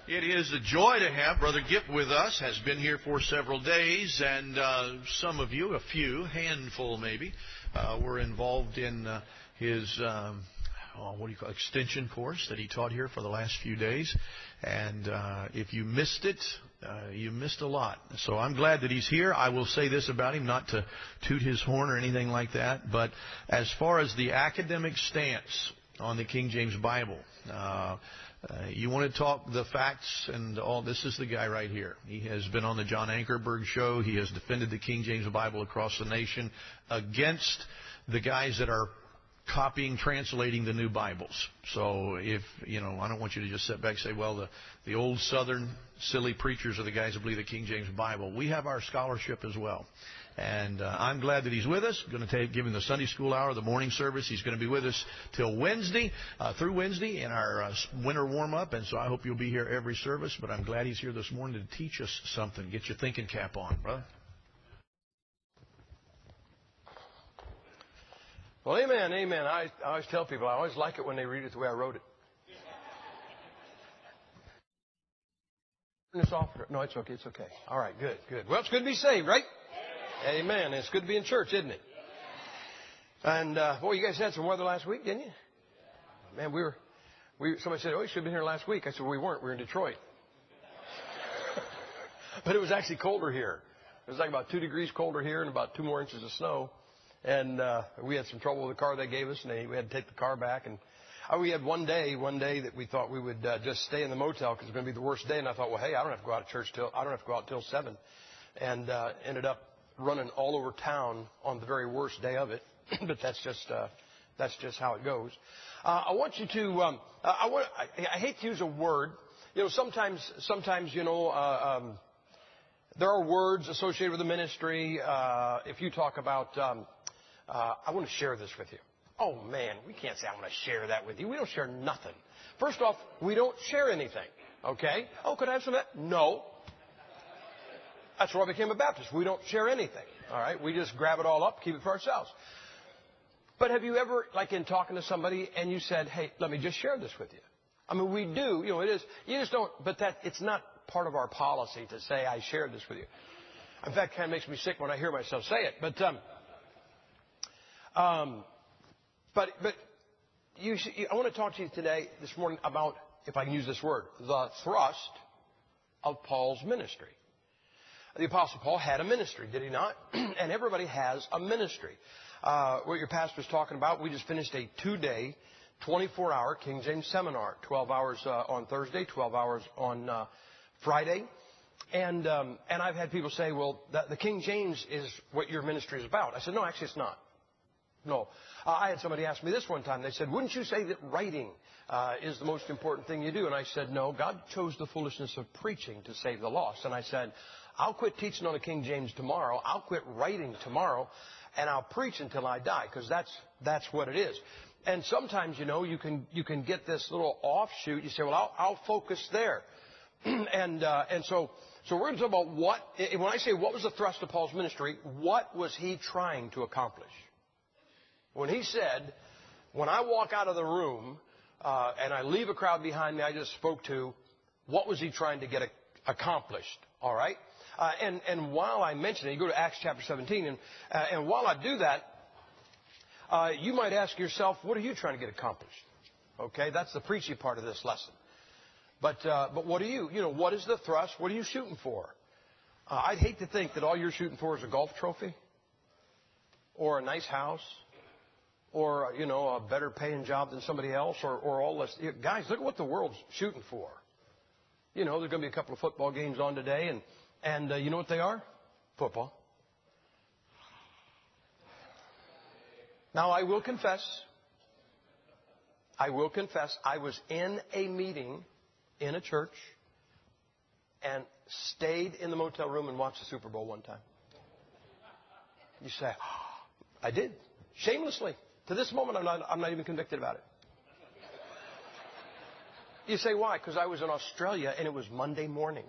It is a joy to have Brother Gipp with us. Has been here for several days, and some of you, a few, handful maybe, were involved in his extension course that he taught here for the last few days. And if you missed it, you missed a lot. So I'm glad that he's here. I will say this about him, not to toot his horn or anything like that, but as far as the academic stance on the King James Bible, you want to talk the facts and all, this is the guy right here. He has been on the John Ankerberg show. He has defended the King James Bible across the nation against the guys that are copying, translating the new Bibles. So if, I don't want you to just sit back and say, well, the old Southern silly preachers are the guys that believe the King James Bible. We have our scholarship as well. And I'm glad that he's with us. Going to give him the Sunday school hour, the morning service. He's going to be with us till Wednesday, through Wednesday in our winter warm-up. And so I hope you'll be here every service. But I'm glad he's here this morning to teach us something. Get your thinking cap on, brother. Well, amen, amen. I always tell people, I always like it when they read it the way I wrote it. Turn this off? No, it's okay, it's okay. All right, good, good. Well, it's good to be saved, right? Amen. It's good to be in church, isn't it? And, boy, you guys had some weather last week, didn't you? Man, somebody said, oh, you should have been here last week. I said, we weren't. We were in Detroit. But it was actually colder here. It was like about 2 degrees colder here and about 2 more inches of snow. And we had some trouble with the car they gave us, and we had to take the car back. And we had one day that we thought we would just stay in the motel because it was going to be the worst day. And I thought, well, hey, I don't have to go out till 7. And ended up running all over town on the very worst day of it. But that's just how it goes. I want you to. I hate to use a word. Sometimes there are words associated with the ministry. If you talk about, I want to share this with you. Oh, man, we can't say I want to share that with you. We don't share nothing. First off, we don't share anything. Okay? Oh, could I have some of that? No. That's why I became a Baptist. We don't share anything. All right? We just grab it all up, keep it for ourselves. But have you ever, like in talking to somebody, and you said, hey, let me just share this with you? I mean, we do. It is. You just don't. But it's not part of our policy to say, I shared this with you. In fact, it kind of makes me sick when I hear myself say it. But I want to talk to you this morning about, if I can use this word, the thrust of Paul's ministry. The Apostle Paul had a ministry, did he not? And everybody has a ministry. What your pastor was talking about, we just finished a 2-day, 24-hour King James seminar. 12 hours on Thursday, 12 hours on Friday. And I've had people say, well, the King James is what your ministry is about. I said, no, actually it's not. No. I had somebody ask me this one time. They said, wouldn't you say that writing is the most important thing you do? And I said, no, God chose the foolishness of preaching to save the lost. And I said, I'll quit teaching on the King James tomorrow. I'll quit writing tomorrow. And I'll preach until I die, because that's what it is. And sometimes, you can get this little offshoot. You say, well, I'll focus there. And so we're going to talk about when I say what was the thrust of Paul's ministry, what was he trying to accomplish? When he said, when I walk out of the room and I leave a crowd behind me I just spoke to, what was he trying to get accomplished? All right? And while I mention it, you go to Acts chapter 17, and while I do that, you might ask yourself, what are you trying to get accomplished? Okay, that's the preachy part of this lesson. But what are you? What is the thrust? What are you shooting for? I'd hate to think that all you're shooting for is a golf trophy, or a nice house, or a better paying job than somebody else, or all this. Guys, look at what the world's shooting for. There's going to be a couple of football games on today, and you know what they are? Football. Now, I will confess, I was in a meeting in a church and stayed in the motel room and watched the Super Bowl one time. You say, I did. Shamelessly. To this moment, I'm not even convicted about it. You say, why? Because I was in Australia and it was Monday morning.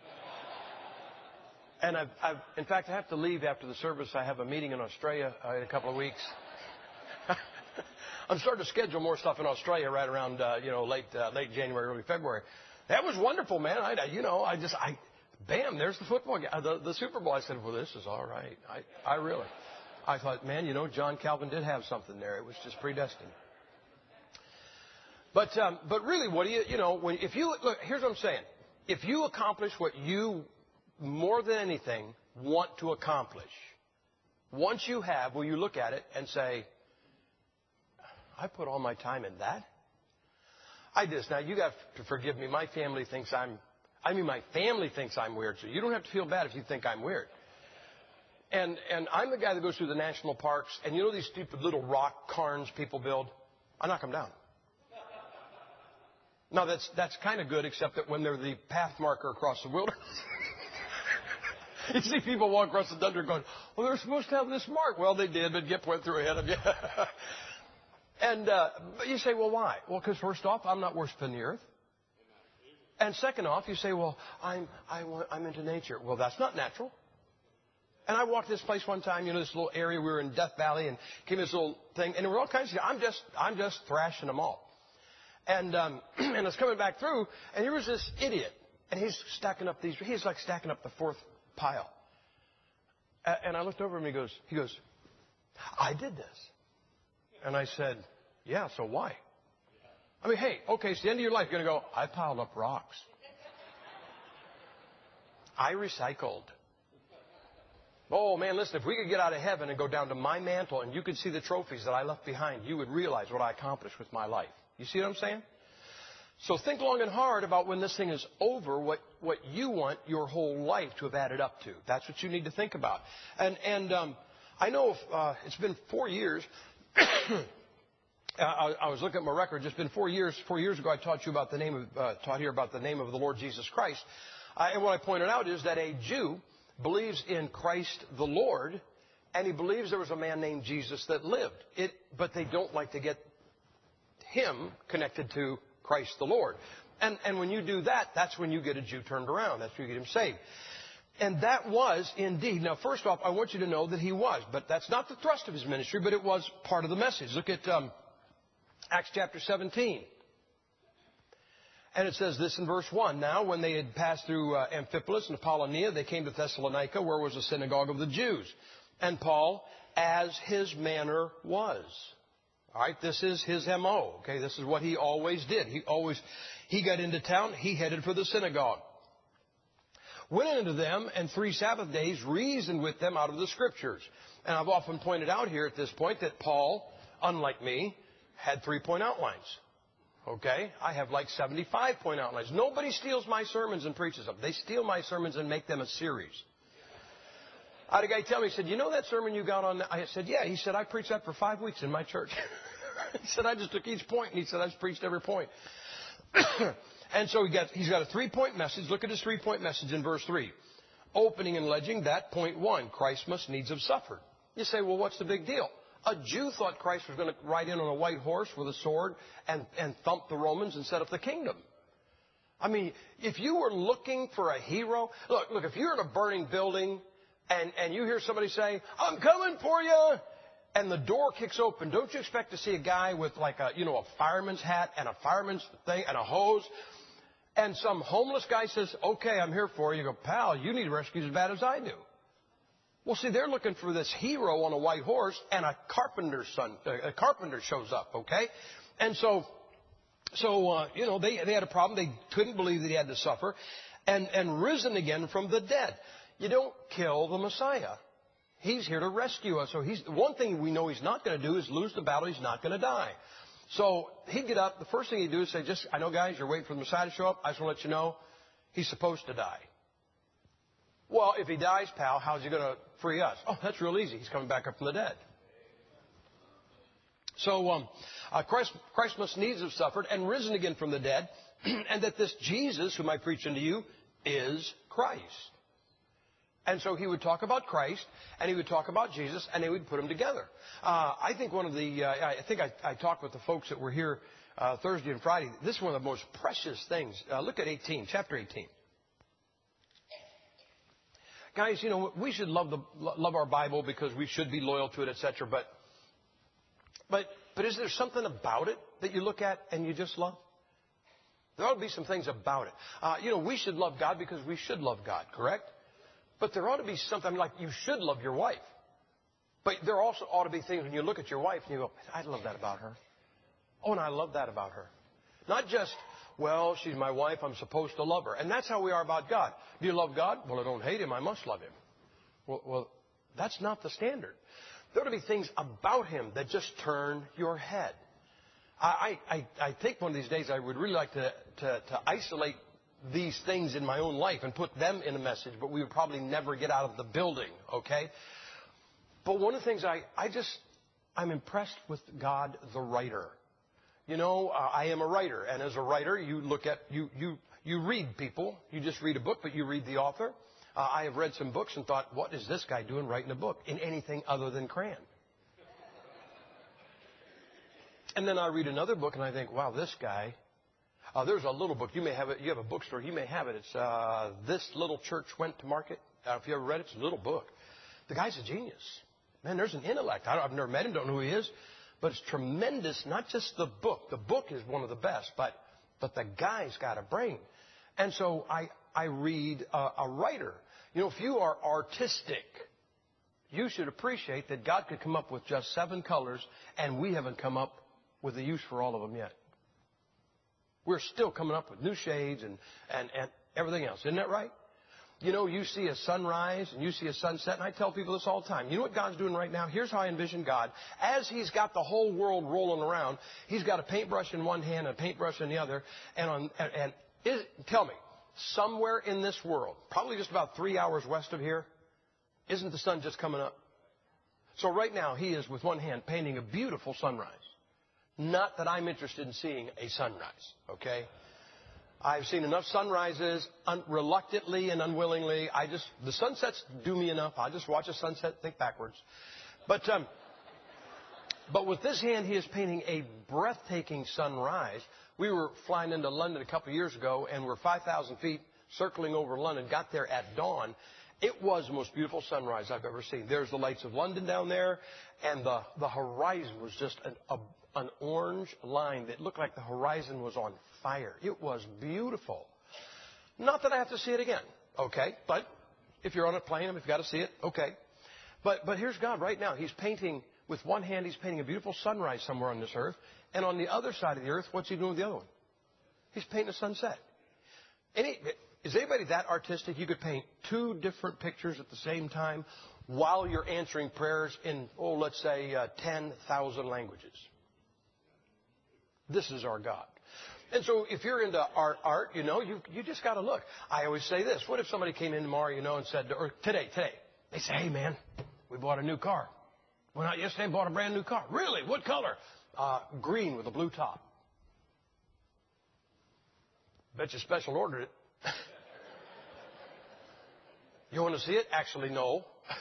And in fact, I have to leave after the service. I have a meeting in Australia in a couple of weeks. I'm starting to schedule more stuff in Australia right around, late January, early February. That was wonderful, man. Bam, there's the football game, the Super Bowl. I said, well, this is all right. I thought, man, John Calvin did have something there. It was just predestined. But really, what do if you look, here's what I'm saying. If you accomplish what you, more than anything, want to accomplish, once you have, will you look at it and say, I put all my time in that? Now, you got to forgive me. My family thinks I'm weird, so you don't have to feel bad if you think I'm weird. And I'm the guy that goes through the national parks, and these stupid little rock cairns people build? I knock them down. Now, that's kind of good, except that when they're the path marker across the wilderness, you see people walk across the tundra going, well, they're supposed to have this mark. Well, they did, but Gip went through ahead of you. But you say, well, why? Well, because first off, I'm not worshiping the earth. And second off, you say, well, I'm into nature. Well, that's not natural. And I walked this place one time, this little area. We were in Death Valley, and came this little thing, and there were all kinds of. I'm just thrashing them all. And I was coming back through, and here was this idiot, and he's like stacking up the fourth pile. And I looked over him, and he goes, I did this. And I said, yeah, so why? I mean, hey, okay, it's the end of your life. You're going to go, I piled up rocks. I recycled. Oh, man, listen, if we could get out of heaven and go down to my mantle and you could see the trophies that I left behind, you would realize what I accomplished with my life. You see what I'm saying? So think long and hard about when this thing is over, what you want your whole life to have added up to. That's what you need to think about. And I know it's been 4 years. I was looking at my record. It's been 4 years. 4 years ago, I taught here about the name of the Lord Jesus Christ. And what I pointed out is that a Jew believes in Christ the Lord, and he believes there was a man named Jesus that lived. But they don't like to get him connected to Christ the Lord. And when you do that, that's when you get a Jew turned around. That's when you get him saved. And that was indeed. Now, first off, I want you to know that he was. But that's not the thrust of his ministry, but it was part of the message. Look at Acts chapter 17. And it says this in verse 1. Now, when they had passed through Amphipolis and Apollonia, they came to Thessalonica, where was a synagogue of the Jews. And Paul, as his manner was. All right, this is his M.O. Okay, this is what he always did. He got into town, he headed for the synagogue. Went into them, and 3 Sabbath days reasoned with them out of the Scriptures. And I've often pointed out here at this point that Paul, unlike me, had 3-point outlines. Okay? I have like 75-point outlines. Nobody steals my sermons and preaches them. They steal my sermons and make them a series. I had a guy tell me, he said, you know that sermon you got on? I said, yeah. He said, I preached that for 5 weeks in my church. He said, I just took each point, and he said, I just preached every point. And so he's got a 3-point message. Look at his 3-point message in verse 3. Opening and alleging that, point 1, Christ must needs have suffered. You say, well, what's the big deal? A Jew thought Christ was going to ride in on a white horse with a sword and thump the Romans and set up the kingdom. I mean, if you were looking for a hero, look, if you're in a burning building and you hear somebody say, I'm coming for you, and the door kicks open, don't you expect to see a guy with like a fireman's hat and a fireman's thing and a hose? And some homeless guy says, okay, I'm here for you. You go, pal, you need rescued as bad as I do. Well, see, they're looking for this hero on a white horse, and a carpenter shows up, okay? And so they had a problem. They couldn't believe that he had to suffer, and risen again from the dead. You don't kill the Messiah. He's here to rescue us. So one thing we know he's not going to do is lose the battle. He's not going to die. So he'd get up. The first thing he'd do is say, I know, guys, you're waiting for the Messiah to show up. I just want to let you know he's supposed to die. Well, if he dies, pal, how's he going to free us? Oh, that's real easy. He's coming back up from the dead. So Christ must needs have suffered and risen again from the dead, and that this Jesus, whom I preach unto you, is Christ. And so he would talk about Christ, and he would talk about Jesus, and he would put them together. I think I talked with the folks that were here Thursday and Friday. This is one of the most precious things. Look at chapter 18. Guys, we should love our Bible because we should be loyal to it, etc. But But is there something about it that you look at and you just love? There ought to be some things about it. We should love God because we should love God, correct? But there ought to be something like you should love your wife. But there also ought to be things when you look at your wife and you go, I love that about her. Oh, and I love that about her. Not just, well, she's my wife, I'm supposed to love her. And that's how we are about God. Do you love God? Well, I don't hate him, I must love him. Well, that's not the standard. There ought to be things about him that just turn your head. I think one of these days I would really like to isolate these things in my own life and put them in a message, but we would probably never get out of the building, okay? But one of the things I'm impressed with God the writer. I am a writer, and as a writer, you look at, you read people. You just read a book, but you read the author. I have read some books and thought, what is this guy doing writing a book in anything other than crayon? And then I read another book and I think, wow, this guy, there's a little book. You may have it. You have a bookstore. You may have it. It's This Little Church Went to Market. If you ever read it, it's a little book. The guy's a genius. Man, there's an intellect. I've never met him. Don't know who he is. But it's tremendous. Not just the book. The book is one of the best. But the guy's got a brain. And so I read a writer. If you are artistic, you should appreciate that God could come up with just 7 colors, and we haven't come up with a use for all of them yet. We're still coming up with new shades and everything else. Isn't that right? You see a sunrise and you see a sunset, and I tell people this all the time. You know what God's doing right now? Here's how I envision God. As he's got the whole world rolling around, he's got a paintbrush in one hand and a paintbrush in the other. Tell me, somewhere in this world, probably just about 3 hours west of here, isn't the sun just coming up? So right now, he is with one hand painting a beautiful sunrise. Not that I'm interested in seeing a sunrise, okay? I've seen enough sunrises reluctantly and unwillingly. The sunsets do me enough. I'll just watch a sunset, think backwards. But with this hand, he is painting a breathtaking sunrise. We were flying into London a couple of years ago, and we're 5,000 feet circling over London, got there at dawn. It was the most beautiful sunrise I've ever seen. There's the lights of London down there, and the horizon was just an orange line that looked like the horizon was on fire. It was beautiful. Not that I have to see it again, okay? But if you're on a plane, if you've got to see it, okay. But here's God right now. He's painting, with one hand, he's painting a beautiful sunrise somewhere on this earth. And on the other side of the earth, what's he doing with the other one? He's painting a sunset. Is anybody that artistic? You could paint 2 different pictures at the same time while you're answering prayers in, let's say, 10,000 languages. This is our God. And so if you're into art, you just got to look. I always say this. What if somebody came in tomorrow, and said, or today, they say, hey, man, we bought a new car. Went out yesterday and bought a brand new car. Really? What color? Green with a blue top. Bet you special ordered it. You want to see it? Actually, no.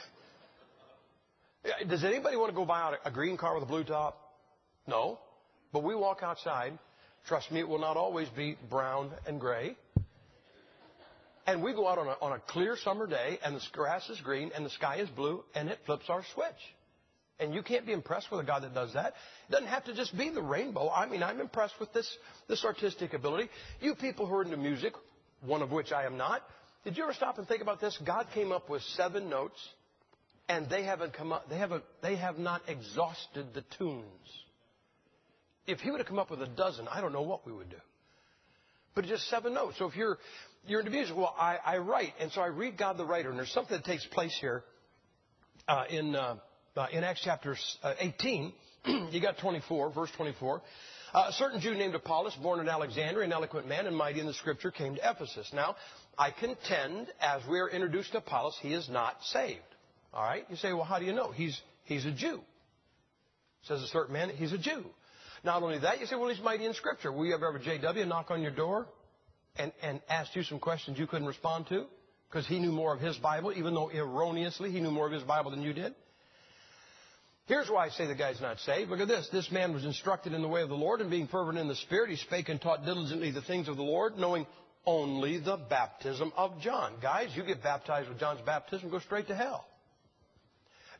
Does anybody want to go buy out a green car with a blue top? No. But we walk outside. Trust me, it will not always be brown and gray. And we go out on a clear summer day, and the grass is green, and the sky is blue, and it flips our switch. And you can't be impressed with a God that does that. It doesn't have to just be the rainbow. I mean, I'm impressed with this artistic ability. You people who are into music, one of which I am not, did you ever stop and think about this? God came up with 7 notes, and they have not exhausted the tunes. If he would have come up with a dozen, I don't know what we would do. But just 7 notes. So if you're into music, well, I write, and so I read God the writer, and there's something that takes place here in Acts chapter 18. You got 24, verse 24. A certain Jew named Apollos, born in Alexandria, an eloquent man and mighty in the Scripture, came to Ephesus. Now, I contend, as we are introduced to Apollos, he is not saved. All right? You say, well, how do you know? He's a Jew. Says a certain man, he's a Jew. Not only that, you say, well, he's mighty in Scripture. Will you ever have a JW knock on your door and ask you some questions you couldn't respond to? Because he knew more of his Bible, even though erroneously he knew more of his Bible than you did. Here's why I say the guy's not saved. Look at this. This man was instructed in the way of the Lord, and being fervent in the Spirit, he spake and taught diligently the things of the Lord, knowing only the baptism of John. Guys, you get baptized with John's baptism, go straight to hell.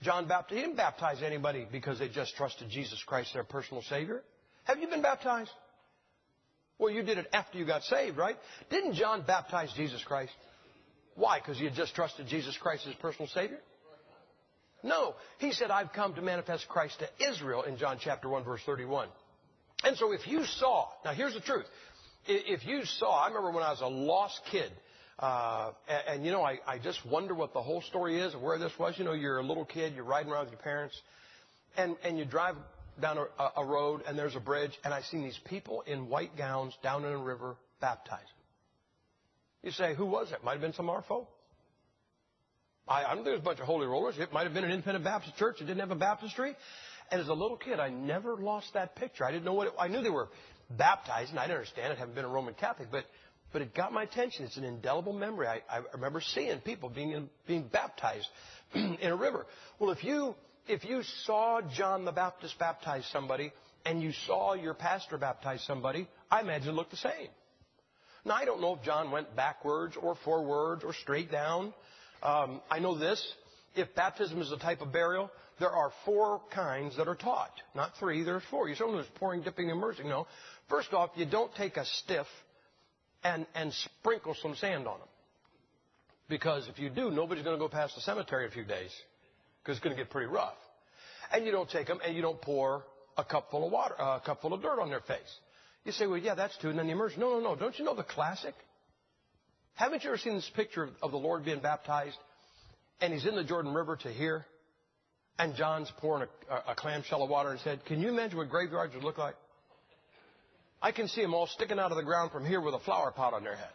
John Baptist, he didn't baptize anybody because they just trusted Jesus Christ, their personal Savior. Have you been baptized? Well, you did it after you got saved, right? Didn't John baptize Jesus Christ? Why? Because he had just trusted Jesus Christ as personal Savior? No. He said, I've come to manifest Christ to Israel in John chapter 1, verse 31. And so if you saw, now here's the truth. If you saw, I remember when I was a lost kid, and I just wonder what the whole story is of where this was. You're a little kid, you're riding around with your parents, and you drive down a road, and there's a bridge, and I seen these people in white gowns down in a river baptizing. You say, who was it? Might have been some of our folk. I don't think it was a bunch of holy rollers. It might have been an independent Baptist church that didn't have a baptistry. And as a little kid, I never lost that picture. I didn't know I knew they were baptized, and I didn't understand it. I haven't been a Roman Catholic, but it got my attention. It's an indelible memory. I remember seeing people being baptized in a river. Well, if you saw John the Baptist baptize somebody, and you saw your pastor baptize somebody, I imagine it looked the same. Now, I don't know if John went backwards or forwards or straight down. I know this. If baptism is a type of burial, there are 4 kinds that are taught. Not 3, there's 4. You say, oh, there's pouring, dipping, immersing. No. First off, you don't take a stiff and sprinkle some sand on them. Because if you do, nobody's going to go past the cemetery in a few days. Because it's going to get pretty rough. And you don't take them and you don't pour a cup full of water, a cup full of dirt on their face. You say, well, yeah, that's true. And then you immerse. No. Don't you know the classic? Haven't you ever seen this picture of the Lord being baptized? And he's in the Jordan River to here. And John's pouring a clamshell of water and said, can you imagine what graveyards would look like? I can see them all sticking out of the ground from here with a flower pot on their head.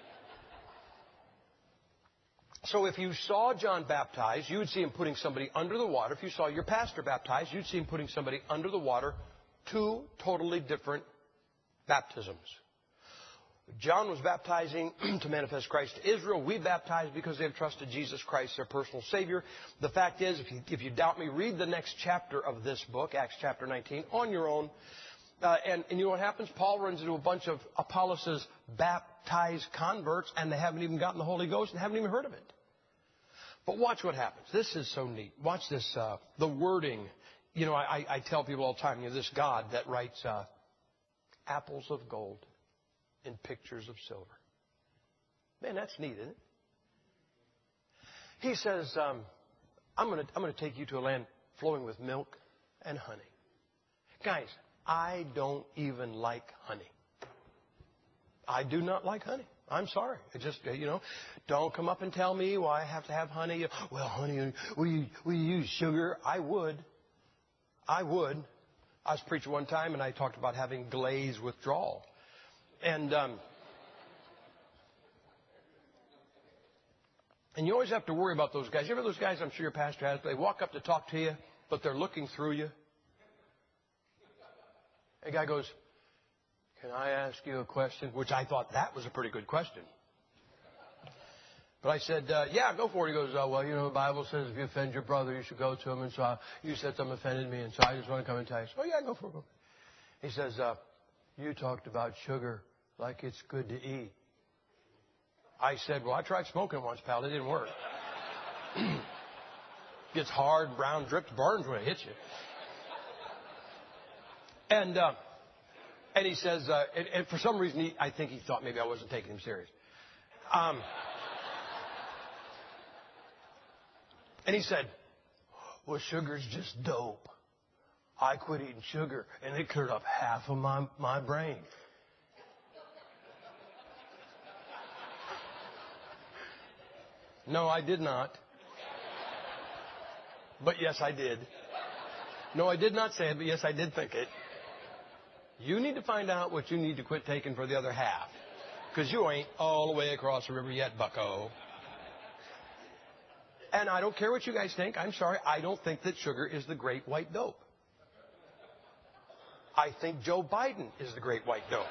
So if you saw John baptized, you would see him putting somebody under the water. If you saw your pastor baptized, you'd see him putting somebody under the water. 2 totally different baptisms. John was baptizing to manifest Christ to Israel. We baptize because they have trusted Jesus Christ, their personal Savior. The fact is, if you doubt me, read the next chapter of this book, Acts chapter 19, on your own. And you know what happens? Paul runs into a bunch of Apollos' baptized converts, and they haven't even gotten the Holy Ghost and haven't even heard of it. But watch what happens. This is so neat. Watch this, the wording. I tell people all the time, this God that writes apples of gold in pictures of silver. Man, that's neat, isn't it? He says, I'm going to take you to a land flowing with milk and honey. Guys, I don't even like honey. I do not like honey. I'm sorry. It just, don't come up and tell me why I have to have honey. Well, honey, will you use sugar? I would. I was preaching one time, and I talked about having glaze withdrawal. And you always have to worry about those guys. You ever those guys, I'm sure your pastor has, they walk up to talk to you, but they're looking through you. A guy goes, can I ask you a question? Which I thought that was a pretty good question. But I said, yeah, go for it. He goes, the Bible says if you offend your brother, you should go to him. And so you said something offended me, and so I just want to come and tell you. So, yeah, go for it. He says, you talked about sugar like it's good to eat. I said, well, I tried smoking it once, pal. It didn't work. Gets hard, brown, drips, burns when it hits you. And he says, and for some reason, I think he thought maybe I wasn't taking him serious. And he said, well, sugar's just dope. I quit eating sugar, and it cleared up half of my brain. No, I did not. But yes, I did. No, I did not say it, but yes, I did think it. You need to find out what you need to quit taking for the other half. Because you ain't all the way across the river yet, bucko. And I don't care what you guys think. I'm sorry. I don't think that sugar is the great white dope. I think Joe Biden is the great white dope.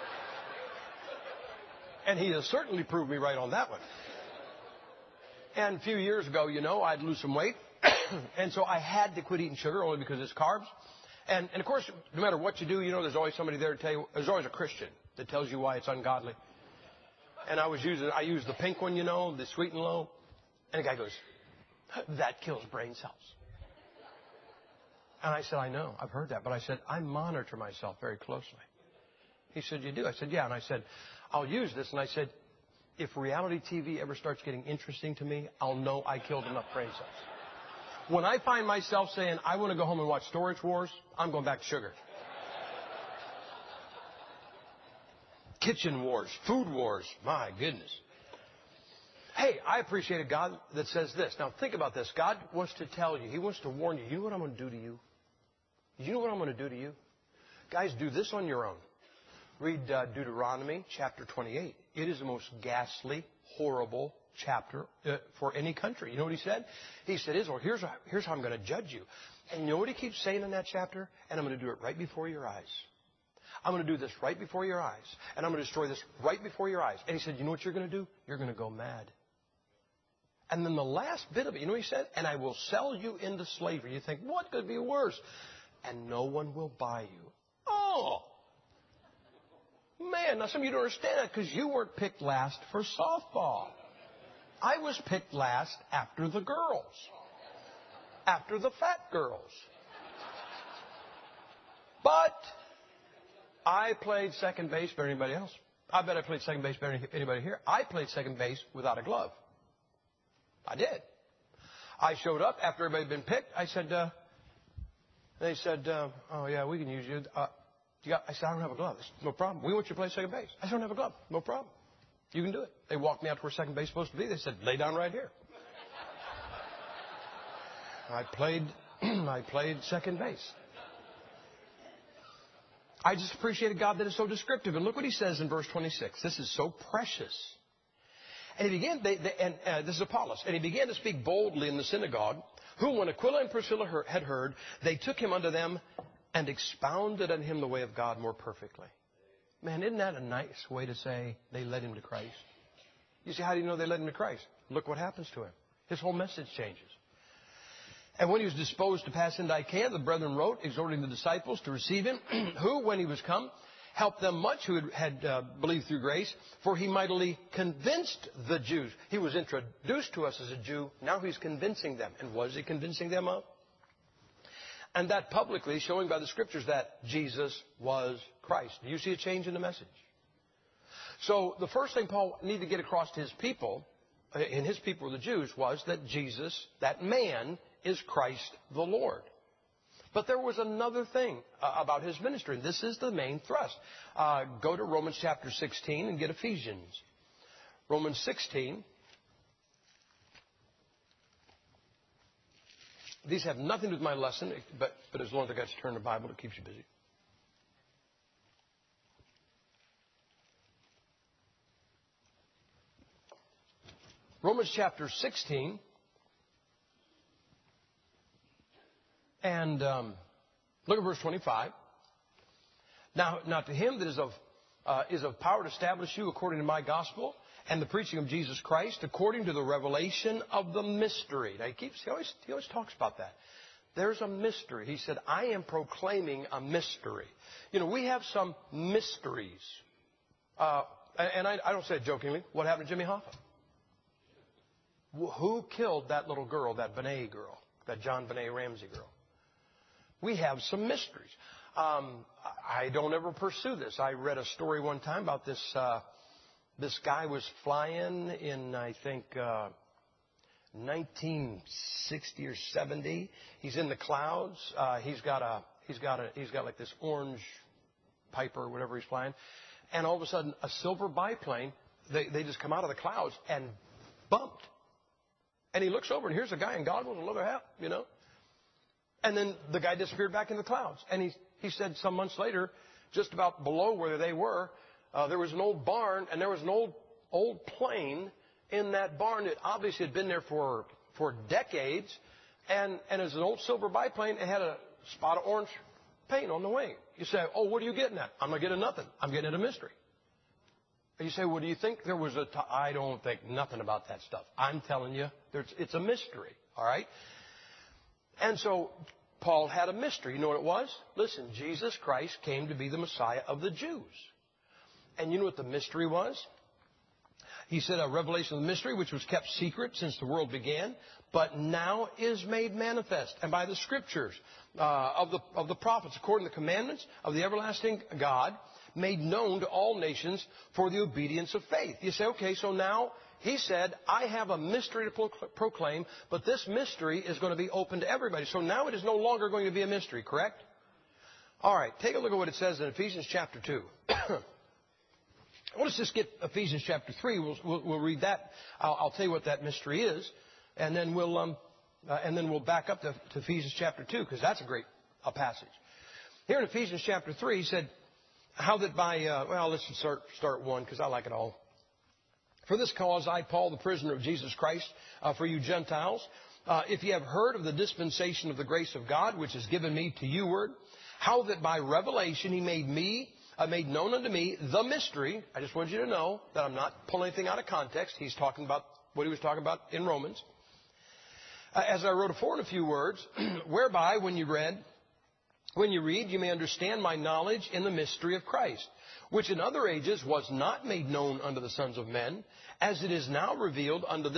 And he has certainly proved me right on that one. And a few years ago, I'd lose some weight. And so I had to quit eating sugar only because it's carbs. And of course, no matter what you do, there's always somebody there to tell you. There's always a Christian that tells you why it's ungodly. And I used the pink one, the sweet and low. And the guy goes, that kills brain cells. And I said, I know, I've heard that. But I said, I monitor myself very closely. He said, you do? I said, yeah. And I said, I'll use this. And I said, if reality TV ever starts getting interesting to me, I'll know I killed enough brain cells. When I find myself saying, I want to go home and watch Storage Wars, I'm going back to sugar. Kitchen wars, food wars, my goodness. Hey, I appreciate a God that says this. Now think about this. God wants to tell you, He wants to warn you. You know what I'm going to do to you? You know what I'm going to do to you? Guys, do this on your own. Read Deuteronomy chapter 28. It is the most ghastly, horrible chapter for any country. You know what He said? He said, Israel, here's how I'm going to judge you. And you know what He keeps saying in that chapter? And I'm going to do it right before your eyes. I'm going to do this right before your eyes. And I'm going to destroy this right before your eyes. And He said, you know what you're going to do? You're going to go mad. And then the last bit of it, you know what He said? And I will sell you into slavery. You think, what could be worse? And no one will buy you. Oh! Man, now some of you don't understand that because you weren't picked last for softball. I was picked last after the girls. After the fat girls. But I played second base better than anybody else. I bet I played second base better than anybody here. I played second base without a glove. I did. I showed up after everybody had been picked. I said, they said, oh, yeah, we can use you. I said, I don't have a glove. I said, no problem. We want you to play second base. I said, I don't have a glove. No problem. You can do it. They walked me out to where second base is supposed to be. They said, lay down right here. I played second base. I just appreciated God that is so descriptive. And look what He says in verse 26. This is so precious. And he began, this is Apollos, and he began to speak boldly in the synagogue, whom when Aquila and Priscilla had heard, they took him unto them and expounded unto him the way of God more perfectly. Man, isn't that a nice way to say they led him to Christ? You see, how do you know they led him to Christ? Look what happens to him. His whole message changes. And when he was disposed to pass into Achaia, the brethren wrote, exhorting the disciples to receive him, who, when he was come, helped them much who had believed through grace, for he mightily convinced the Jews. He was introduced to us as a Jew. Now he's convincing them. And what is he convincing them of? And that publicly, showing by the Scriptures that Jesus was Christ. Do you see a change in the message? So the first thing Paul needed to get across to his people, and his people were the Jews, was that Jesus, that man, is Christ the Lord. But there was another thing about his ministry, and this is the main thrust. Go to Romans chapter 16 and get Ephesians. Romans 16. These have nothing to do with my lesson, but as long as I got to turn the Bible, it keeps you busy. Romans chapter 16. And look at verse 25. Now to him that is of power to establish you according to my gospel and the preaching of Jesus Christ, according to the revelation of the mystery. Now he always talks about that. There's a mystery. He said, I am proclaiming a mystery. You know, we have some mysteries. And I don't say it jokingly. What happened to Jimmy Hoffa? Who killed that little girl, that Benet girl, that John Benet Ramsey girl? We have some mysteries. I don't ever pursue this. I read a story one time about this. This guy was flying in, I think, 1960 or 70. He's in the clouds. He's got like this orange Piper or whatever he's flying, and all of a sudden a silver biplane. They just come out of the clouds and bumped. And he looks over and here's a guy in goggles and leather hat, you know. And then the guy disappeared back in the clouds. And he said some months later, just about below where they were, there was an old barn, and there was an old plane in that barn that obviously had been there for decades. And as an old silver biplane, it had a spot of orange paint on the wing. You say, oh, what are you getting at? I'm not getting nothing. I'm getting at a mystery. And you say, well, do you think there was I don't think nothing about that stuff. I'm telling you, it's a mystery, all right? And so Paul had a mystery. You know what it was? Listen, Jesus Christ came to be the Messiah of the Jews. And you know what the mystery was? He said, a revelation of the mystery which was kept secret since the world began, but now is made manifest. And by the scriptures of the prophets, according to the commandments of the everlasting God, made known to all nations for the obedience of faith. You say, okay, so now he said, I have a mystery to proclaim, but this mystery is going to be open to everybody. So now it is no longer going to be a mystery, correct? All right, take a look at what it says in Ephesians chapter 2. Let's just get Ephesians chapter 3. We'll read that. I'll tell you what that mystery is, and then we'll back up to Ephesians chapter 2, because that's a great passage. Here in Ephesians chapter 3, he said, how that by, let's start 1, because I like it all. For this cause, I, Paul, the prisoner of Jesus Christ, for you Gentiles, if ye have heard of the dispensation of the grace of God, which is given me to you word, how that by revelation he made known unto me the mystery. I just want you to know that I'm not pulling anything out of context. He's talking about what he was talking about in Romans. As I wrote afore in a few words, whereby when you read, you may understand my knowledge in the mystery of Christ, which in other ages was not made known unto the sons of men, as it is now revealed unto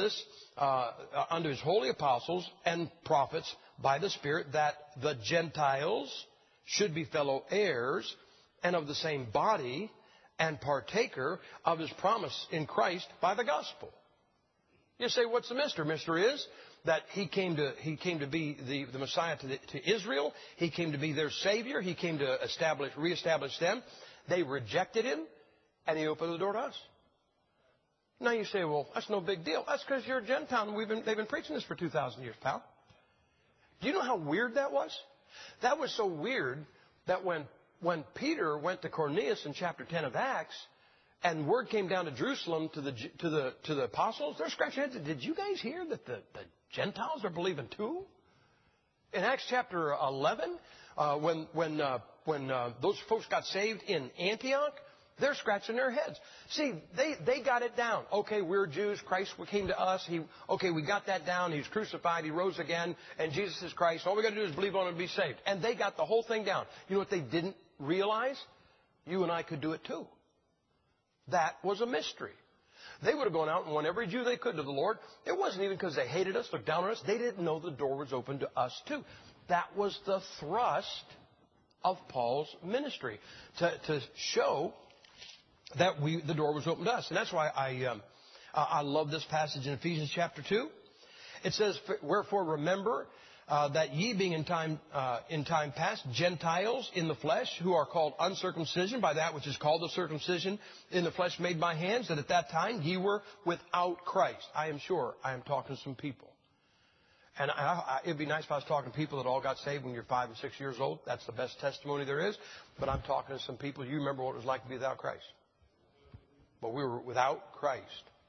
his holy apostles and prophets by the Spirit, that the Gentiles should be fellow heirs and of the same body and partaker of his promise in Christ by the gospel. You say, what's the mystery? Mystery is that he came to be the Messiah to Israel. He came to be their Savior. He came to reestablish them. They rejected him, and he opened the door to us. Now you say, well, that's no big deal. That's because you're a Gentile, and they've been preaching this for 2,000 years, pal. Do you know how weird that was? That was so weird that when Peter went to Cornelius in chapter 10 of Acts, and word came down to Jerusalem to the apostles, they're scratching their heads. Did you guys hear that the Gentiles are believing too? In Acts chapter 11, when those folks got saved in Antioch, they're scratching their heads. See, they got it down. Okay, we're Jews. Christ came to us. We got that down. He was crucified. He rose again. And Jesus is Christ. All we got to do is believe on him and be saved. And they got the whole thing down. You know what they didn't realize? You and I could do it too. That was a mystery. They would have gone out and won every Jew they could to the Lord. It wasn't even because they hated us, looked down on us. They didn't know the door was open to us too. That was the thrust of Paul's ministry, to show that the door was open to us. And that's why I love this passage in Ephesians chapter 2. It says, wherefore remember that ye being in time past Gentiles in the flesh, who are called uncircumcision by that which is called the circumcision in the flesh made by hands, that at that time ye were without Christ. I am sure I am talking to some people. And it'd be nice if I was talking to people that all got saved when you're 5 and 6 years old. That's the best testimony there is. But I'm talking to some people. You remember what it was like to be without Christ. But we were without Christ.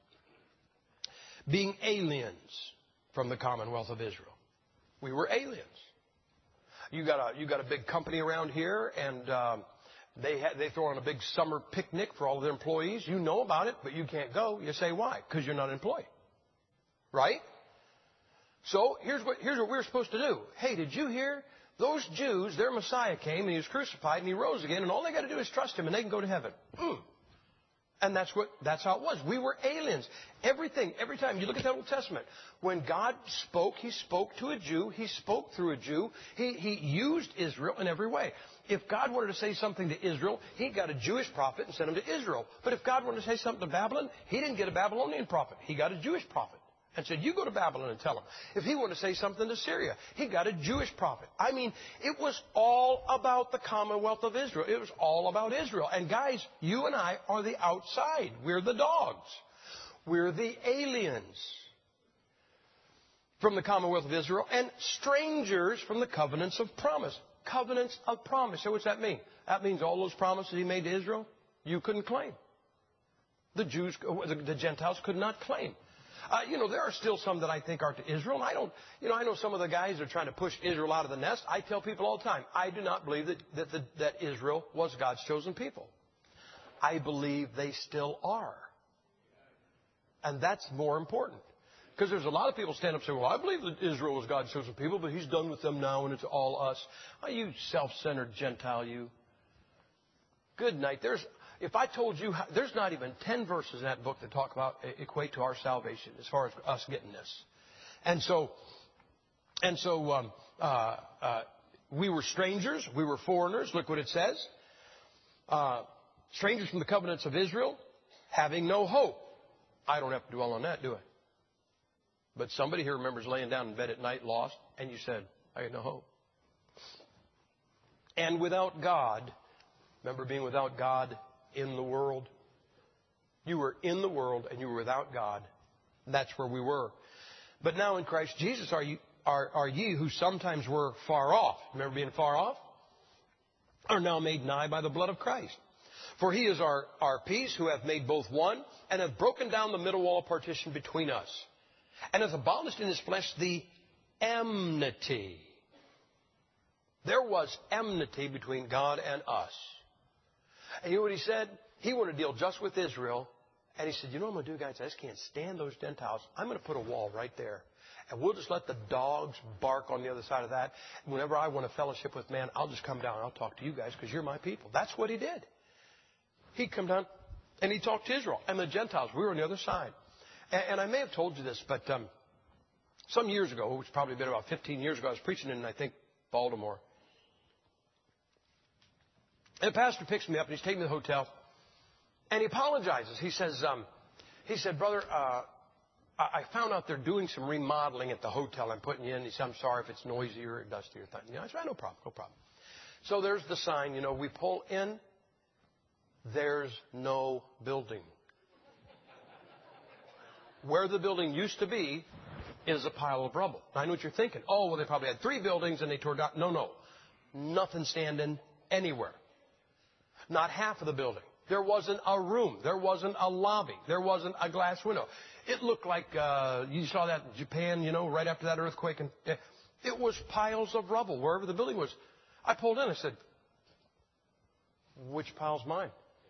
Being aliens from the commonwealth of Israel. We were aliens. You got a big company around here, and they throw on a big summer picnic for all of their employees. You know about it, but you can't go. You say, why? Because you're not an employee. Right? So here's what we're supposed to do. Hey, did you hear? Those Jews, their Messiah came, and he was crucified, and he rose again, and all they got to do is trust him, and they can go to heaven. And that's how it was. We were aliens. Every time you look at the Old Testament, when God spoke, he spoke to a Jew. He spoke through a Jew. He used Israel in every way. If God wanted to say something to Israel, he got a Jewish prophet and sent him to Israel. But if God wanted to say something to Babylon, he didn't get a Babylonian prophet. He got a Jewish prophet and said, you go to Babylon and tell them. If he wanted to say something to Syria, he got a Jewish prophet. I mean, it was all about the commonwealth of Israel. It was all about Israel. And guys, you and I are the outside. We're the dogs. We're the aliens from the commonwealth of Israel and strangers from the covenants of promise. Covenants of promise. So what's that mean? That means all those promises he made to Israel, you couldn't claim. The Gentiles could not claim. There are still some that I think are to Israel. And I know some of the guys are trying to push Israel out of the nest. I tell people all the time, I do not believe that Israel was God's chosen people. I believe they still are. And that's more important. Because there's a lot of people stand up and say, well, I believe that Israel was God's chosen people, but he's done with them now and it's all us. Oh, you self-centered Gentile, you. Good night. If I told you, there's not even 10 verses in that book that talk about, equate to our salvation as far as us getting this. And so, we were strangers, we were foreigners. Look what it says. Strangers from the covenants of Israel, having no hope. I don't have to dwell on that, do I? But somebody here remembers laying down in bed at night lost, and you said, I had no hope. And without God, remember being without God in the world? You were in the world and you were without God. That's where we were. But now in Christ Jesus are ye who sometimes were far off. Remember being far off? Are now made nigh by the blood of Christ. For he is our peace, who hath made both one, and hath broken down the middle wall of partition between us, and hath abolished in his flesh the enmity. There was enmity between God and us. And you know what he said? He wanted to deal just with Israel. And he said, you know what I'm going to do, guys? I just can't stand those Gentiles. I'm going to put a wall right there. And we'll just let the dogs bark on the other side of that. Whenever I want to fellowship with man, I'll just come down and I'll talk to you guys because you're my people. That's what he did. He'd come down and he talked to Israel. And the Gentiles, we were on the other side. And I may have told you this, but some years ago, it was probably been about 15 years ago, I was preaching in, I think, Baltimore. And the pastor picks me up and he's taking me to the hotel. And he apologizes. He said, brother, I found out they're doing some remodeling at the hotel I'm putting you in. He said, I'm sorry if it's noisy or dusty or something. I said, no problem, no problem. So there's the sign, we pull in. There's no building. Where the building used to be is a pile of rubble. Now, I know what you're thinking. Oh, well, they probably had 3 buildings and they tore down. No. Nothing standing anywhere. Not half of the building. There wasn't a room. There wasn't a lobby. There wasn't a glass window. It looked like you saw that in Japan, right after that earthquake. And it was piles of rubble wherever the building was. I pulled in. I said, which pile's mine?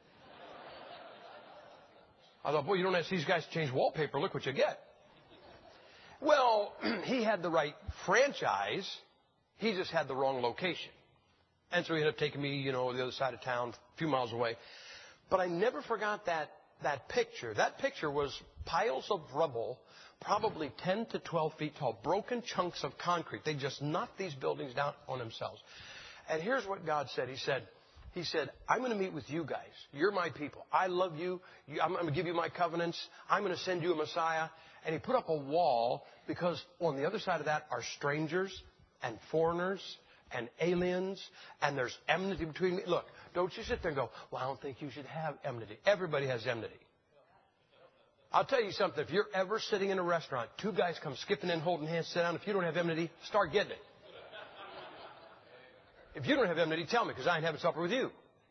I thought, boy, you don't ask these guys to change wallpaper. Look what you get. Well, he had the right franchise. He just had the wrong location. And so he ended up taking me, the other side of town, a few miles away. But I never forgot that picture. That picture was piles of rubble, probably 10 to 12 feet tall, broken chunks of concrete. They just knocked these buildings down on themselves. And here's what God said. He said, I'm going to meet with you guys. You're my people. I love you. I'm going to give you my covenants. I'm going to send you a Messiah. And he put up a wall because on the other side of that are strangers and foreigners and aliens, and there's enmity between me. Look, don't you sit there and go, well, I don't think you should have enmity. Everybody has enmity. I'll tell you something. If you're ever sitting in a restaurant, 2 guys come skipping in, holding hands, sit down. If you don't have enmity, start getting it. If you don't have enmity, tell me, because I ain't having supper with you.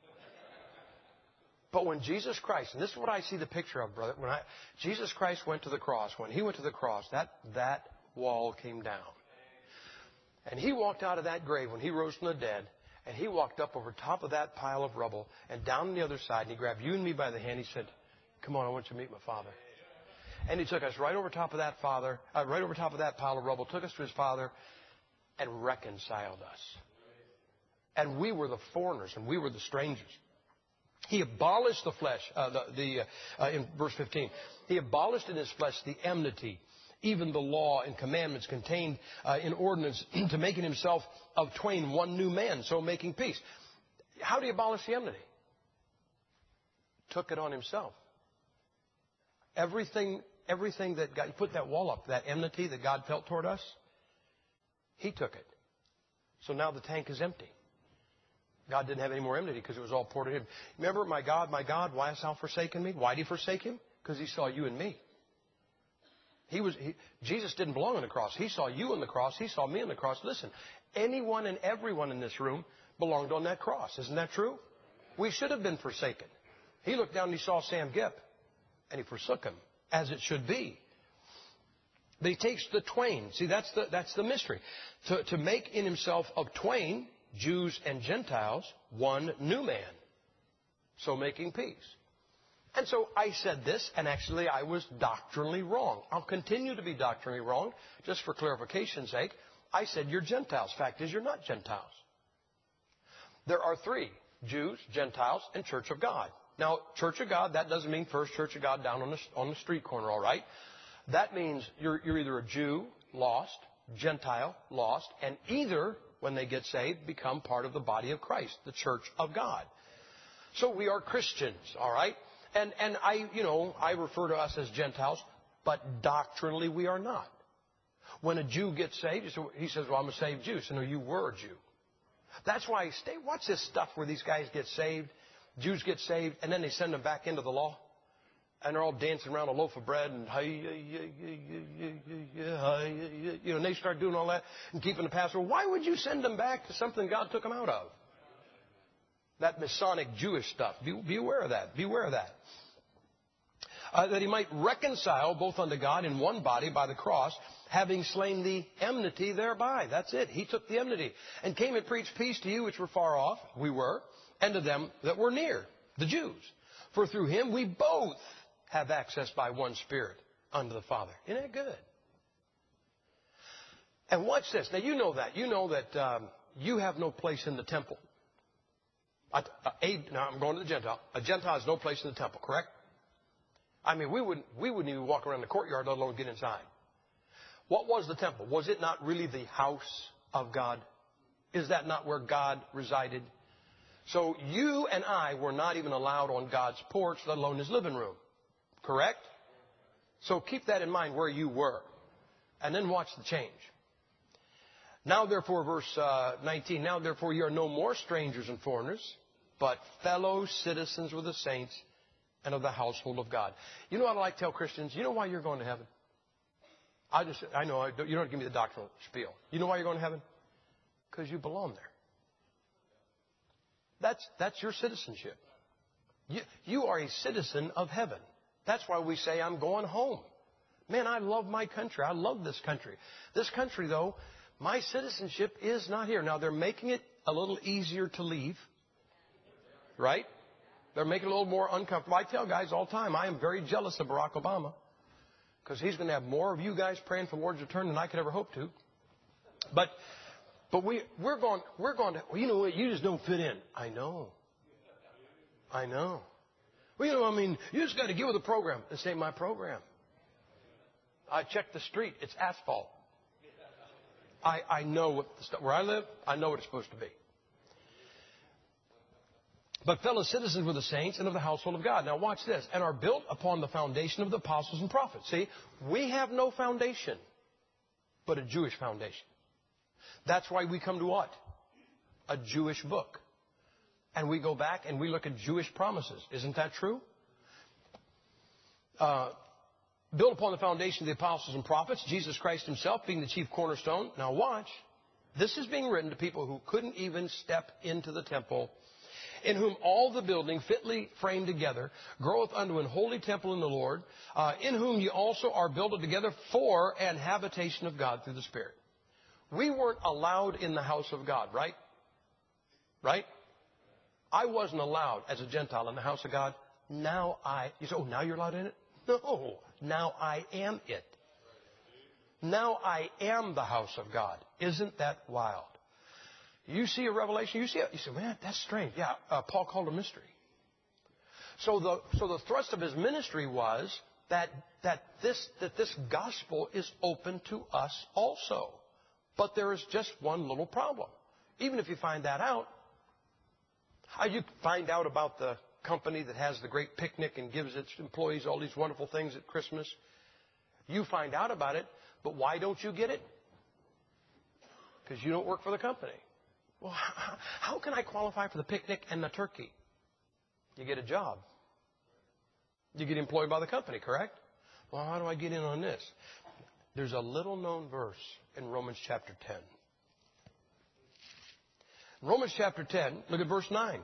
But when Jesus Christ, and this is what I see the picture of, brother, Jesus Christ went to the cross. When he went to the cross, that wall came down. And he walked out of that grave when he rose from the dead, and he walked up over top of that pile of rubble and down on the other side, and he grabbed you and me by the hand. He said, come on, I want you to meet my Father. And he took us right over top of that pile of rubble, took us to his Father, and reconciled us. And we were the foreigners, and we were the strangers. He abolished the flesh, in verse 15. He abolished in his flesh the enmity, even the law and commandments contained in ordinance, to make in himself of twain one new man, so making peace. How do you abolish the enmity? Took it on himself. Everything that God, he put that wall up, that enmity that God felt toward us, he took it. So now the tank is empty. God didn't have any more enmity because it was all poured in him. Remember, my God, why hast thou forsaken me? Why did he forsake him? Because he saw you and me. Jesus didn't belong on the cross. He saw you on the cross. He saw me on the cross. Listen, anyone and everyone in this room belonged on that cross. Isn't that true? We should have been forsaken. He looked down and he saw Sam Gipp, and he forsook him, as it should be. But he takes the twain. See, that's the mystery. To make in himself of twain, Jews and Gentiles, one new man, so making peace. And so I said this, and actually I was doctrinally wrong. I'll continue to be doctrinally wrong, just for clarification's sake. I said you're Gentiles. Fact is, you're not Gentiles. There are 3, Jews, Gentiles, and Church of God. Now, Church of God, that doesn't mean First Church of God down on the street corner, all right? That means you're either a Jew, lost, Gentile, lost, and either, when they get saved, become part of the body of Christ, the Church of God. So we are Christians, all right? And I refer to us as Gentiles, but doctrinally we are not. When a Jew gets saved, he says, well, I'm a saved Jew. So no, you were a Jew. That's why watch this stuff where these guys get saved, Jews get saved, and then they send them back into the law. And they're all dancing around a loaf of bread and and they start doing all that and keeping the Passover. Why would you send them back to something God took them out of? That Masonic Jewish stuff. Be aware of that. Beware of that. That he might reconcile both unto God in one body by the cross, having slain the enmity thereby. That's it. He took the enmity and came and preached peace to you which were far off, we were, and to them that were near, the Jews. For through him we both have access by one Spirit unto the Father. Isn't that good? And watch this. Now you know that. You know that you have no place in the temple. Now I'm going to the Gentile. A Gentile has no place in the temple, correct? I mean, we wouldn't even walk around the courtyard, let alone get inside. What was the temple? Was it not really the house of God? Is that not where God resided? So you and I were not even allowed on God's porch, let alone his living room. Correct? So keep that in mind where you were. And then watch the change. Now therefore, verse 19, now therefore you are no more strangers and foreigners, but fellow citizens with the saints and of the household of God. You know what I like to tell Christians? You know why you're going to heaven? I know, you don't have to give me the doctrinal spiel. You know why you're going to heaven? Because you belong there. That's your citizenship. You are a citizen of heaven. That's why we say, I'm going home. Man, I love my country. I love this country. This country, though, my citizenship is not here. Now, they're making it a little easier to leave. Right? They're making it a little more uncomfortable. I tell guys all the time, I am very jealous of Barack Obama because he's going to have more of you guys praying for the Lord's return than I could ever hope to. But we're going to, well, you know what, you just don't fit in. I know. Well, you know, I mean, you just got to get with the program. This ain't my program. I checked the street. It's asphalt. I know where I live, I know what it's supposed to be. But fellow citizens with the saints and of the household of God. Now watch this. And are built upon the foundation of the apostles and prophets. See, we have no foundation, but a Jewish foundation. That's why we come to what? A Jewish book. And we go back and we look at Jewish promises. Isn't that true? Built upon the foundation of the apostles and prophets, Jesus Christ himself being the chief cornerstone. Now watch. This is being written to people who couldn't even step into the temple, in whom all the building fitly framed together groweth unto an holy temple in the Lord, in whom ye also are builded together for an habitation of God through the Spirit. We weren't allowed in the house of God, right? Right? I wasn't allowed as a Gentile in the house of God. Now you say, oh, now you're allowed in it? No, now I am it. Now I am the house of God. Isn't that wild? You see a revelation, you say, man, that's strange. Yeah, Paul called it a mystery. So the thrust of his ministry was that this gospel is open to us also. But there is just one little problem. Even if you find that out, how you find out about the company that has the great picnic and gives its employees all these wonderful things at Christmas, you find out about it, but why don't you get it? Because you don't work for the company. Well, how can I qualify for the picnic and the turkey? You get a job. You get employed by the company, correct? Well, how do I get in on this? There's a little known verse in Romans chapter 10. Romans chapter 10, look at verse 9.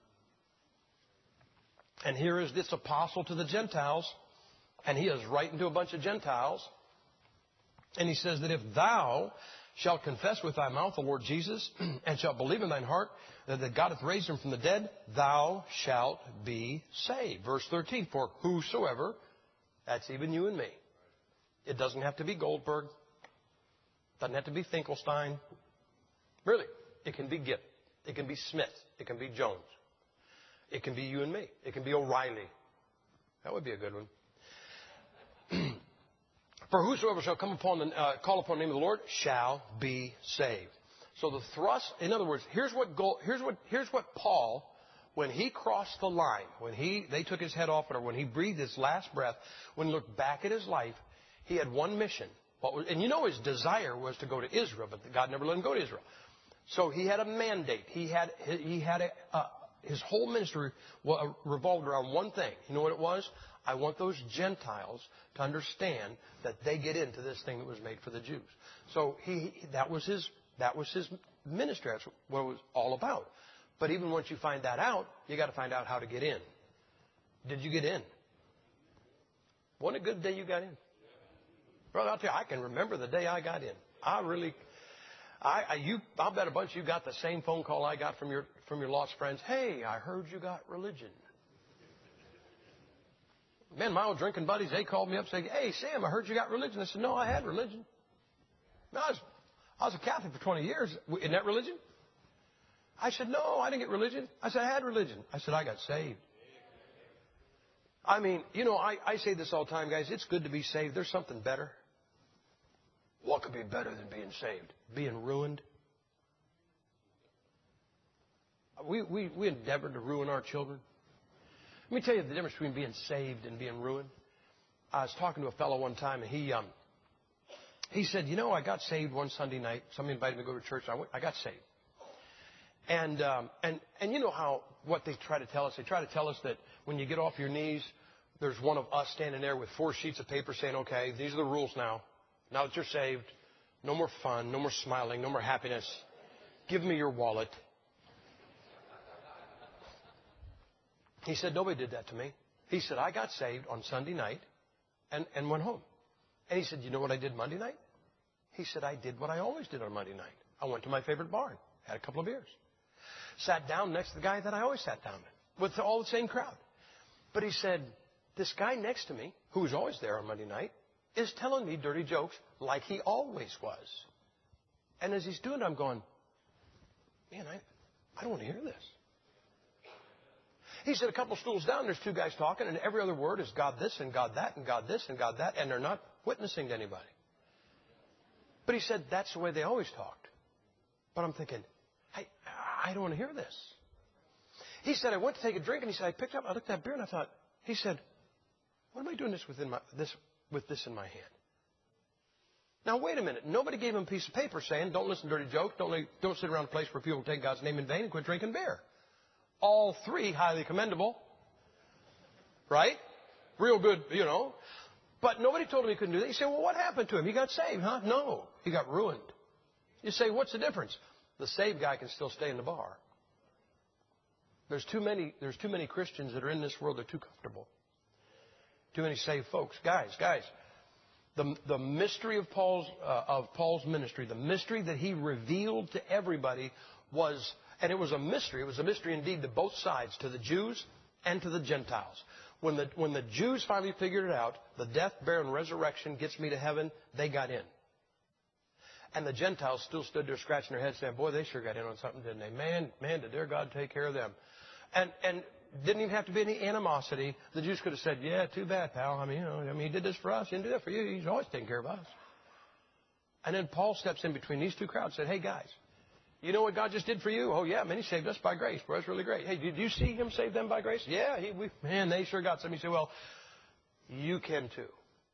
And here is this apostle to the Gentiles, and he is writing to a bunch of Gentiles. And he says that if thou shalt confess with thy mouth the Lord Jesus, and shalt believe in thine heart that God hath raised him from the dead, thou shalt be saved. Verse 13, for whosoever, that's even you and me. It doesn't have to be Goldberg. Doesn't have to be Finkelstein. Really, it can be Gibb. It can be Smith. It can be Jones. It can be you and me. It can be O'Reilly. That would be a good one. For whosoever shall come upon the, call upon the name of the Lord shall be saved. So the thrust, in other words, here's what Paul, when he crossed the line, they took his head off it, or when he breathed his last breath, when he looked back at his life, he had one mission. And you know his desire was to go to Israel, but God never let him go to Israel. So he had a mandate. His whole ministry revolved around one thing. You know what it was? I want those Gentiles to understand that they get into this thing that was made for the Jews. So that was his ministry. That's what it was all about. But even once you find that out, you got to find out how to get in. Did you get in? Wasn't it a good day you got in? Brother, I'll tell you, I can remember the day I got in. I'll bet a bunch of you got the same phone call I got from your lost friends. Hey, I heard you got religion. Man, my old drinking buddies, they called me up saying, hey, Sam, I heard you got religion. I said, no, I had religion. No, I was a Catholic for 20 years. Isn't that religion? I said, no, I didn't get religion. I said, I had religion. I said, I got saved. I mean, I say this all the time, guys. It's good to be saved. There's something better. What could be better than being saved? Being ruined? We endeavored to ruin our children. Let me tell you the difference between being saved and being ruined. I was talking to a fellow one time, and he said, I got saved one Sunday night. Somebody invited me to go to church. I got saved. And you know what they try to tell us? They try to tell us that when you get off your knees, there's one of us standing there with 4 sheets of paper saying, okay, these are the rules now. Now that you're saved, no more fun, no more smiling, no more happiness. Give me your wallet. He said, nobody did that to me. He said, I got saved on Sunday night and went home. And he said, you know what I did Monday night? He said, I did what I always did on Monday night. I went to my favorite bar, had a couple of beers. Sat down next to the guy that I always sat down with all the same crowd. But he said, this guy next to me, who was always there on Monday night, is telling me dirty jokes like he always was. And as he's doing it, I'm going, man, I don't want to hear this. He said, a couple stools down, there's 2 guys talking, and every other word is God this and God that and God this and God that, and they're not witnessing to anybody. But he said, that's the way they always talked. But I'm thinking, hey, I don't want to hear this. He said, I went to take a drink, and he said, I looked at that beer, and I thought, he said, what am I doing with this in my hand? Now, wait a minute. Nobody gave him a piece of paper saying, don't listen to dirty jokes, don't sit around a place where people take God's name in vain and quit drinking beer. All 3 highly commendable. Right? Real good, But nobody told him he couldn't do that. You say, well, what happened to him? He got saved, huh? No. He got ruined. You say, what's the difference? The saved guy can still stay in the bar. There's too many Christians that are in this world that are too comfortable. Too many saved folks. Guys, the mystery of Paul's ministry, the mystery that he revealed to everybody was, and it was a mystery. It was a mystery indeed to both sides, to the Jews and to the Gentiles. When the Jews finally figured it out, the death, burial, and resurrection gets me to heaven, they got in. And the Gentiles still stood there scratching their heads saying, boy, they sure got in on something, didn't they? Man, did their God take care of them. And didn't even have to be any animosity. The Jews could have said, yeah, too bad, pal. I mean, he did this for us. He didn't do that for you. He's always taking care of us. And then Paul steps in between these 2 crowds and said, hey, guys, you know what God just did for you? Oh, yeah, man, he saved us by grace. Boy, that's really great. Hey, did you see him save them by grace? Yeah, man, they sure got some. He said, well, you can too.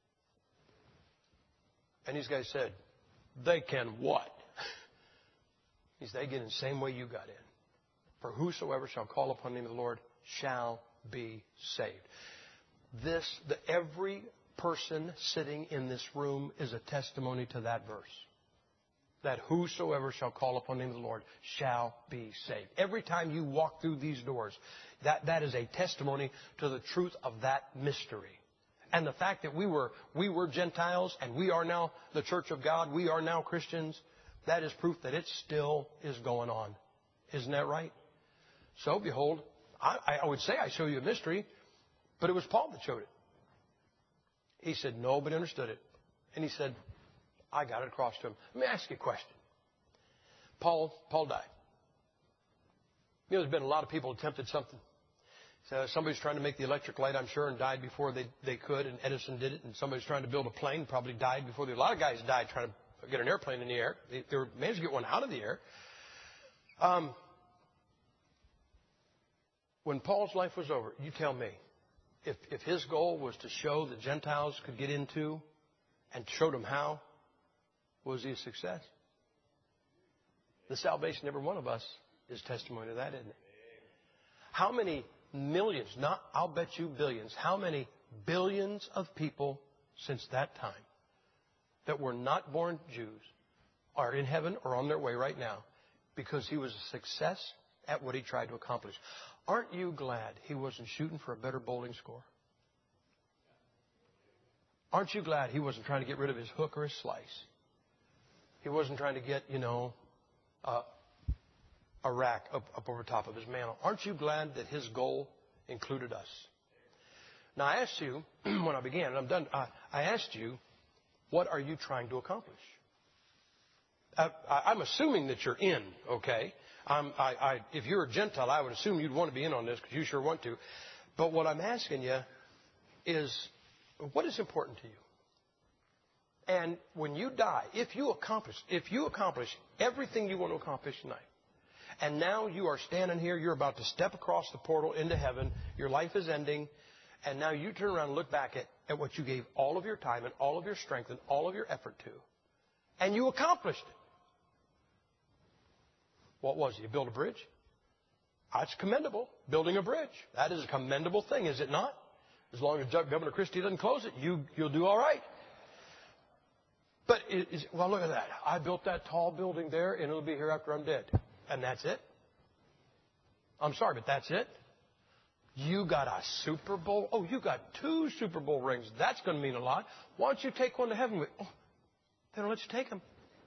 And these guys said, they can what? He said, they get in the same way you got in. For whosoever shall call upon the name of the Lord shall be saved. Every person sitting in this room is a testimony to that verse. That whosoever shall call upon the name of the Lord shall be saved. Every time you walk through these doors, that is a testimony to the truth of that mystery. And the fact that we were Gentiles and we are now the church of God, we are now Christians, that is proof that it still is going on. Isn't that right? So, behold, I would say I show you a mystery, but it was Paul that showed it. He said nobody understood it. And he said, I got it across to him. Let me ask you a question. Paul died. There's been a lot of people who attempted something. So somebody's trying to make the electric light, I'm sure, and died before they could, and Edison did it. And somebody's trying to build a plane, probably died before a lot of guys died trying to get an airplane in the air. They managed to get one out of the air. When Paul's life was over, you tell me, if his goal was to show that Gentiles could get into and showed them how, was he a success? The salvation of every one of us is testimony to that, isn't it? How many millions, I'll bet you billions, how many billions of people since that time that were not born Jews are in heaven or on their way right now because he was a success at what he tried to accomplish? Aren't you glad he wasn't shooting for a better bowling score? Aren't you glad he wasn't trying to get rid of his hook or his slice? He wasn't trying to get, a rack up over top of his mantle. Aren't you glad that his goal included us? Now, I asked you, when I began, and I'm done, I asked you, what are you trying to accomplish? I'm assuming that you're in, okay? If you're a Gentile, I would assume you'd want to be in on this because you sure want to. But what I'm asking you is, what is important to you? And when you die, if you accomplish everything you want to accomplish tonight, and now you are standing here, you're about to step across the portal into heaven, your life is ending, and now you turn around and look back at what you gave all of your time and all of your strength and all of your effort to, and you accomplished it. What was it? You built a bridge? That's commendable, building a bridge. That is a commendable thing, is it not? As long as Governor Christie doesn't close it, you'll do all right. But, well, look at that. I built that tall building there, and it'll be here after I'm dead. And that's it? I'm sorry, but that's it? You got a Super Bowl? Oh, you got 2 Super Bowl rings. That's going to mean a lot. Why don't you take one to heaven with? Oh, they don't let you take them.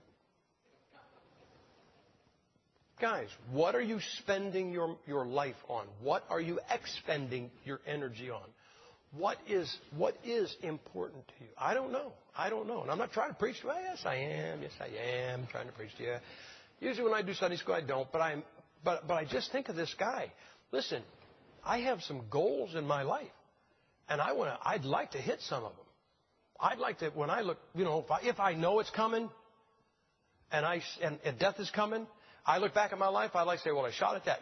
Guys, what are you spending your life on? What are you expending your energy on? What is important to you? I don't know. And I'm not trying to preach to you. Well, yes, I am trying to preach to you. Usually when I do Sunday school, I don't. But I just think of this guy. Listen, I have some goals in my life, and I'd like to hit some of them. I'd like to, when I look, if I know it's coming, and death is coming, I look back at my life. I'd like to say, well, I shot at that.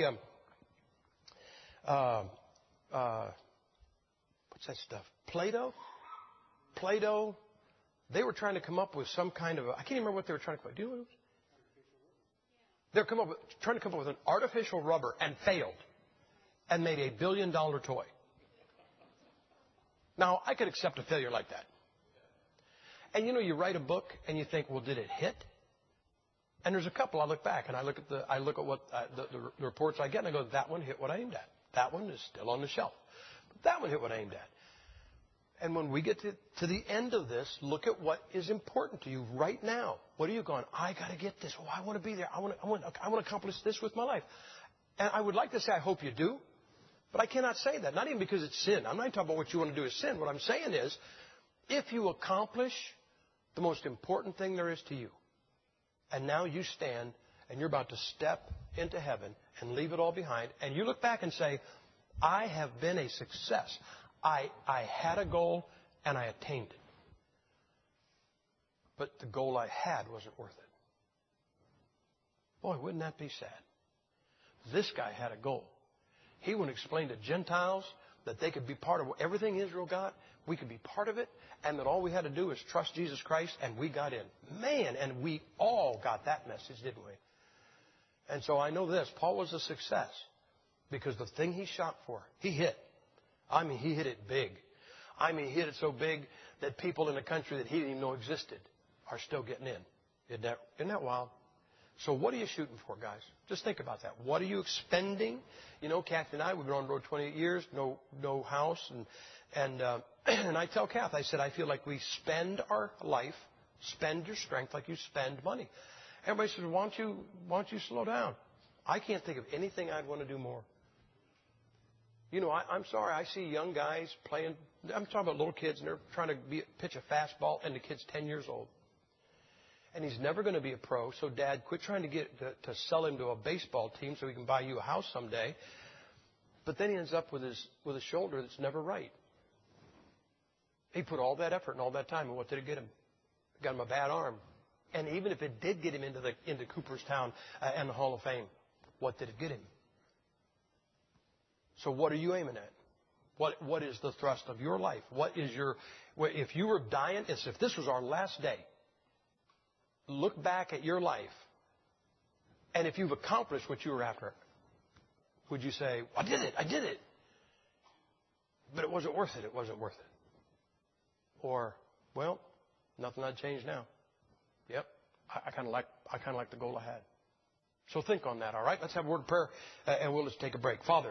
What's that stuff? Play-Doh. They were trying to come up with some kind of I can't remember what they were trying to come up with. Do you know what it was? They were trying to come up with an artificial rubber and failed and made $1 billion toy. Now, I could accept a failure like that. And you write a book and you think, well, did it hit? And there's a couple. I look back and I look at what the reports I get, and I go, that one hit what I aimed at. That one is still on the shelf. But that one hit what I aimed at. And when we get to the end of this, look at what is important to you right now. What are you going? I got to get this. Oh, I want to be there. I want to accomplish this with my life. And I would like to say, I hope you do, but I cannot say that. Not even because it's sin. I'm not even talking about what you want to do is sin. What I'm saying is, if you accomplish the most important thing there is to you, and now you stand and you're about to step into heaven and leave it all behind, and you look back and say, I have been a success. I had a goal and I attained it. But the goal I had wasn't worth it. Boy, wouldn't that be sad? This guy had a goal. He would explain to Gentiles that they could be part of everything Israel got. We could be part of it, and that all we had to do is trust Jesus Christ, and we got in. Man, and we all got that message, didn't we? And so I know this. Paul was a success because the thing he shot for, he hit. I mean, he hit it big. I mean, he hit it so big that people in the country that he didn't even know existed are still getting in. Isn't that wild? So what are you shooting for, guys? Just think about that. What are you expending? Kathy and I, we've been on the road 28 years, no house. And I tell Kath, I said, I feel like we spend our life, spend your strength like you spend money. Everybody says, why don't you slow down? I can't think of anything I'd want to do more. I'm sorry, I see young guys playing. I'm talking about little kids, and they're trying to pitch a fastball, and the kid's 10 years old. And he's never going to be a pro, so Dad, quit trying to get to sell him to a baseball team so he can buy you a house someday. But then he ends up with a shoulder that's never right. He put all that effort and all that time, and what did it get him? It got him a bad arm. And even if it did get him into Cooperstown and the Hall of Fame, what did it get him? So what are you aiming at? What is the thrust of your life? If you were dying, if this was our last day, look back at your life, and if you've accomplished what you were after, would you say, I did it, but it wasn't worth it, Or, well, nothing I'd change now. Yep, I kind of like the goal I had. So think on that, all right? Let's have a word of prayer, and we'll just take a break. Father,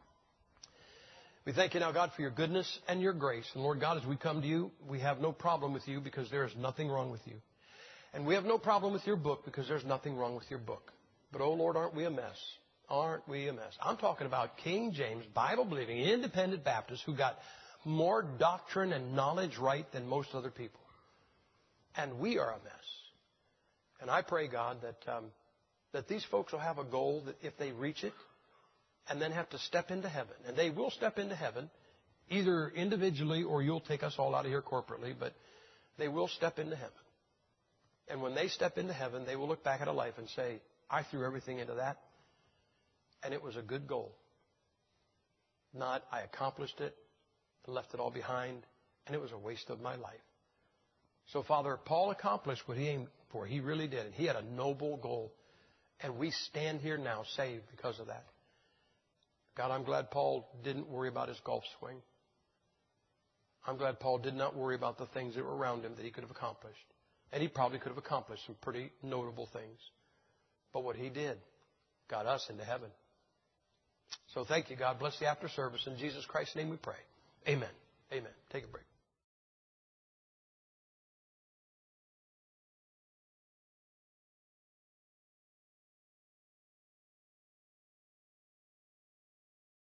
we thank you now, God, for your goodness and your grace. And Lord God, as we come to you, we have no problem with you because there is nothing wrong with you. And we have no problem with your book because there's nothing wrong with your book. But, oh, Lord, aren't we a mess? Aren't we a mess? I'm talking about King James, Bible-believing, independent Baptists who got more doctrine and knowledge right than most other people. And we are a mess. And I pray, God, that these folks will have a goal that if they reach it, and then have to step into heaven. And they will step into heaven, either individually or you'll take us all out of here corporately, but they will step into heaven. And when they step into heaven, they will look back at a life and say, I threw everything into that, and it was a good goal. Not, I accomplished it, left it all behind, and it was a waste of my life. So, Father, Paul accomplished what he aimed for. He really did. And he had a noble goal. And we stand here now saved because of that. God, I'm glad Paul didn't worry about his golf swing. I'm glad Paul did not worry about the things that were around him that he could have accomplished. And he probably could have accomplished some pretty notable things. But what he did got us into heaven. So thank you, God. Bless the after service. In Jesus Christ's name we pray. Amen. Amen. Take a break.